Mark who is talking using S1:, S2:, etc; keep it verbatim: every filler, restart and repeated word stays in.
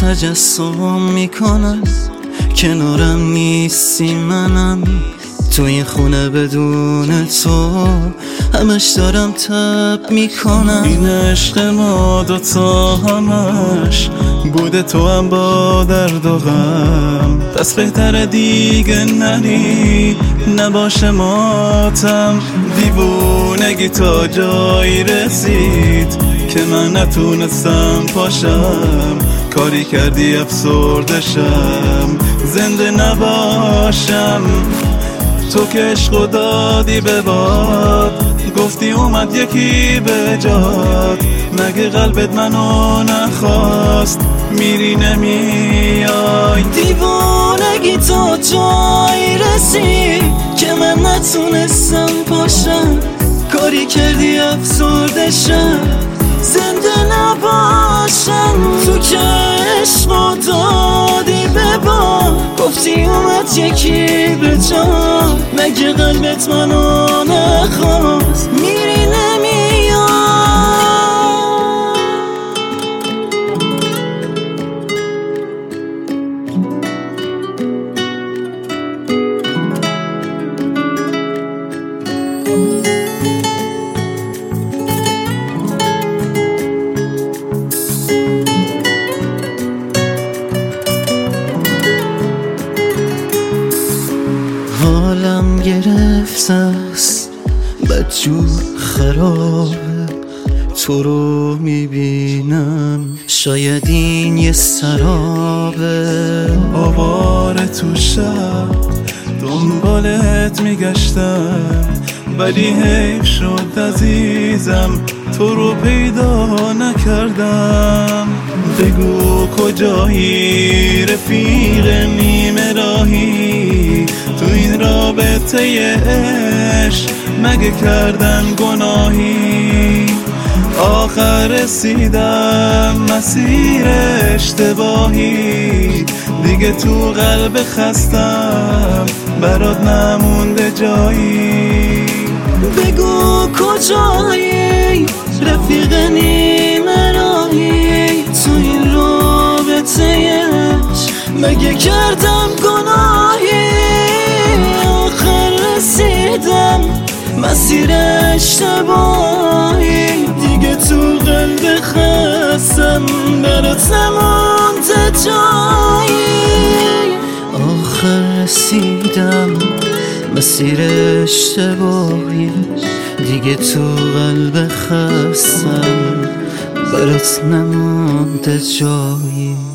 S1: تجسم میکنم کنارم نیستی منم تو این خونه بدون تو همش دارم تب میکنم.
S2: این عشق ما دوتا همش بوده تو هم با درد و غم، پس بهتره دیگه نری نباشه ماتم. دیوونگی تا جایی رسید که من نتونستم پاشم، کاری کردی افسردشم زنده نباشم. تو که عشقو دادی به باد گفتی اومد یکی به جاد، مگه قلبت منو نخواست میری نمیای؟
S1: دیوانگی تا جایی رسید که من نتونستم پاشم، کاری کردی افسردشم زنده نباشم. تو که عشقو دادی به باد گفتی اومد یکی به جا، مگه قلبت منو نخواست میری نمیای؟ حالم گرفته است بدجور خرابه، تو رو میبینم شاید این یه سرابه.
S2: آواره تو شب دنبالت میگشتم ولی حیف شد عزیزم تو رو پیدا نکردم. بگو کجایی رفیق نیمه راهی، تو این رابطه عشق مگه کردن گناهی؟ آخر رسیدم مسیر اشتباهی، دیگه تو قلب خستم برات نمونده جایی.
S1: بگو کجایی رفیق نیمه راهی، تو این رابطه عشق مگه کردم گناهی؟ آخر رسیدم مسیر اشتباهی، دیگه تو قلب خستم برات نمونده جایی. آخر رسیدم مسیر اشتباهی، دیگه تو قلب خستم برات نمونده جایی.